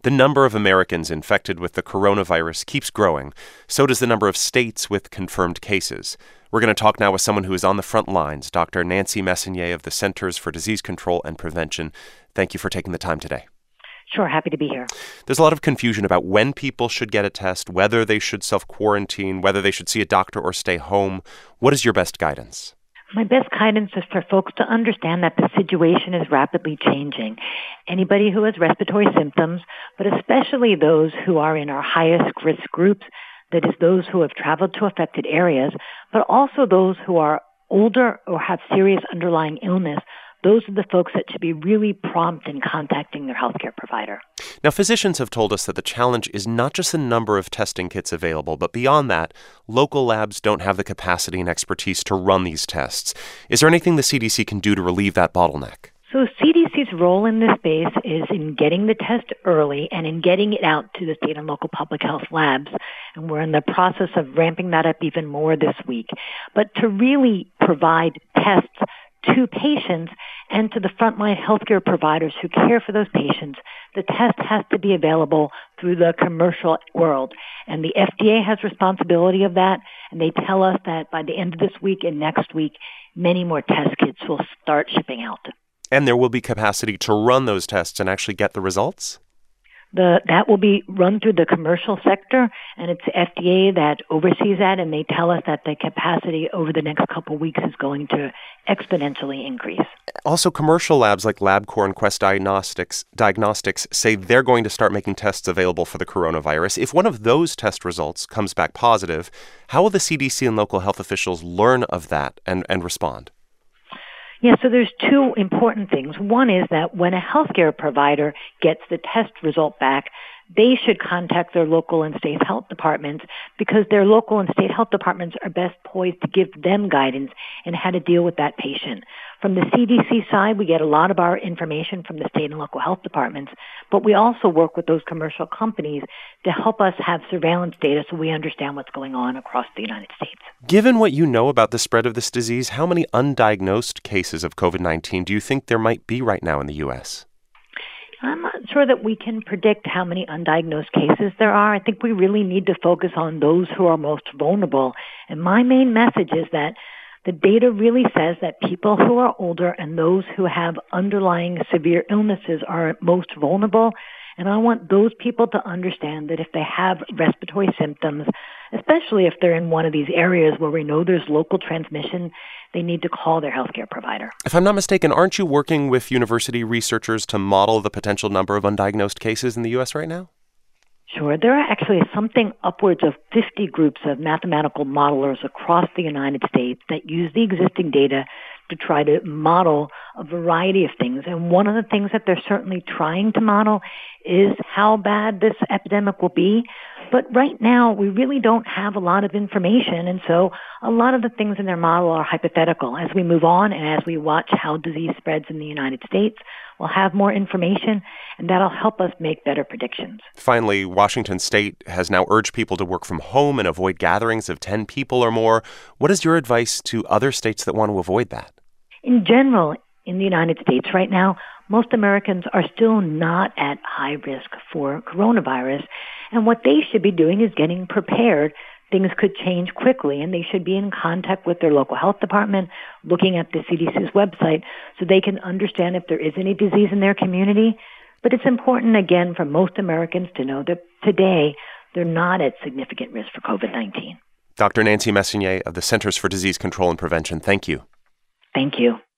The number of Americans infected with the coronavirus keeps growing. So does the number of states with confirmed cases. We're going to talk now with someone who is on the front lines, Dr. Nancy Messonnier of the Centers for Disease Control and Prevention. Thank you for taking the time today. Sure, happy to be here. There's a lot of confusion about when people should get a test, whether they should self-quarantine, whether they should see a doctor or stay home. What is your best guidance? My best guidance is for folks to understand that the situation is rapidly changing. Anybody who has respiratory symptoms, but especially those who are in our highest risk groups, that is those who have traveled to affected areas, but also those who are older or have serious underlying illness, those are the folks that should be really prompt in contacting their healthcare provider. Now, physicians have told us that the challenge is not just the number of testing kits available, but beyond that, local labs don't have the capacity and expertise to run these tests. Is there anything the CDC can do to relieve that bottleneck? So CDC's role in this space is in getting the test early and in getting it out to the state and local public health labs. And we're in the process of ramping that up even more this week. But to really provide tests to patients and to the frontline healthcare providers who care for those patients, the test has to be available through the commercial world. And the FDA has responsibility of that, and they tell us that by the end of this week and next week, many more test kits will start shipping out. And there will be capacity to run those tests and actually get the results? That will be run through the commercial sector, and it's FDA that oversees that, and they tell us that the capacity over the next couple of weeks is going to exponentially increase. Also, commercial labs like LabCorp and Quest Diagnostics say they're going to start making tests available for the coronavirus. If one of those test results comes back positive, how will the CDC and local health officials learn of that and respond? Yeah, so there's two important things. One is that when a healthcare provider gets the test result back, they should contact their local and state health departments because their local and state health departments are best poised to give them guidance in how to deal with that patient. From the CDC side, we get a lot of our information from the state and local health departments, but we also work with those commercial companies to help us have surveillance data so we understand what's going on across the United States. Given what you know about the spread of this disease, how many undiagnosed cases of COVID-19 do you think there might be right now in the U.S.? I'm not sure that we can predict how many undiagnosed cases there are. I think we really need to focus on those who are most vulnerable. And my main message is that the data really says that people who are older and those who have underlying severe illnesses are most vulnerable. And I want those people to understand that if they have respiratory symptoms, especially if they're in one of these areas where we know there's local transmission, they need to call their healthcare provider. If I'm not mistaken, aren't you working with university researchers to model the potential number of undiagnosed cases in the U.S. right now? Sure. There are actually something upwards of 50 groups of mathematical modelers across the United States that use the existing data to try to model a variety of things. And one of the things that they're certainly trying to model is how bad this epidemic will be. But right now, we really don't have a lot of information. And so a lot of the things in their model are hypothetical. As we move on and as we watch how disease spreads in the United States, we'll have more information, and that'll help us make better predictions. Finally, Washington State has now urged people to work from home and avoid gatherings of 10 people or more. What is your advice to other states that want to avoid that? In general, in the United States right now, most Americans are still not at high risk for coronavirus. And what they should be doing is getting prepared. Things could change quickly, and they should be in contact with their local health department, looking at the CDC's website so they can understand if there is any disease in their community. But it's important, again, for most Americans to know that today they're not at significant risk for COVID-19. Dr. Nancy Messonnier of the Centers for Disease Control and Prevention, thank you. Thank you.